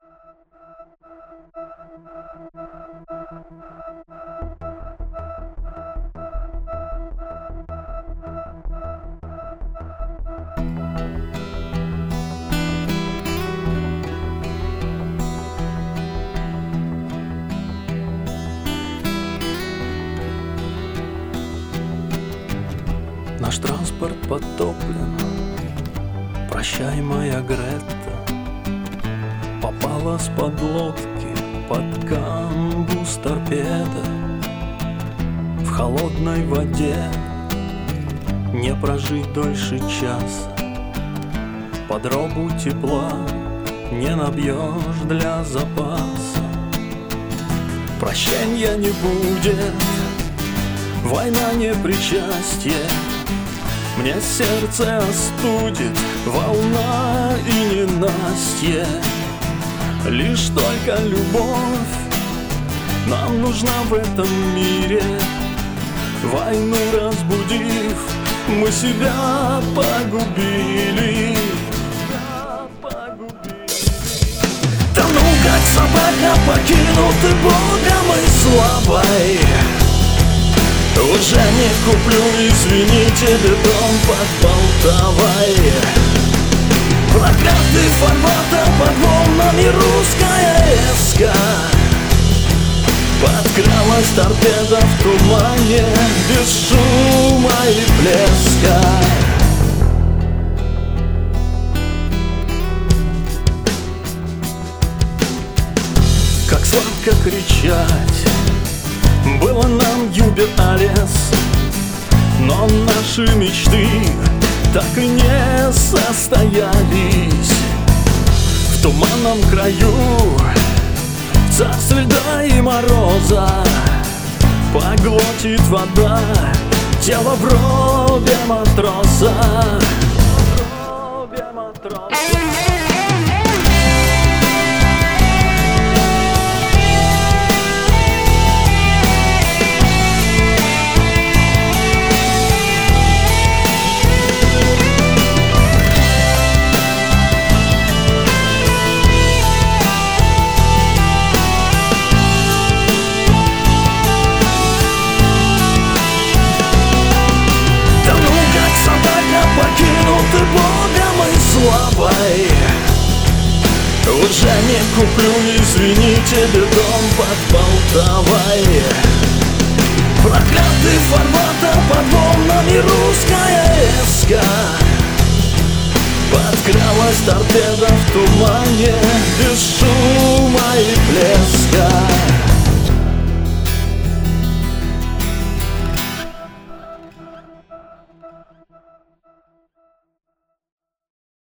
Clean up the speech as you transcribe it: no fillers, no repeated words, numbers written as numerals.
Наш транспорт потоплен, прощай, моя Гретта. Попала с подлодки под камбуз торпеда. В холодной воде не прожить дольше часа. Под робу тепла не набьешь для запаса. Прощенья не будет, война не причастье. Мне сердце остудит волна и ненастье. Лишь только любовь нам нужна в этом мире. Войну разбудив, мы себя погубили. Тону, как собака, покинуты Богом и славой. Уже не куплю, извините, бетон под Полтавой. Проклятый фарватер под волнами русская эска. Подкралась торпеда в тумане без шума и блеска. Как сладко кричать было нам, юбилярес, но наши мечты так и не состоялись. В туманном краю, в царстве льда и мороза, поглотит вода тело в робе матроса. Покинуты Богом и славой. Уже не куплю, извините, бетон под Полтавой. Проклятый фарватер под волнами русская эска. Подкралась торпеда в тумане без шума и блеска.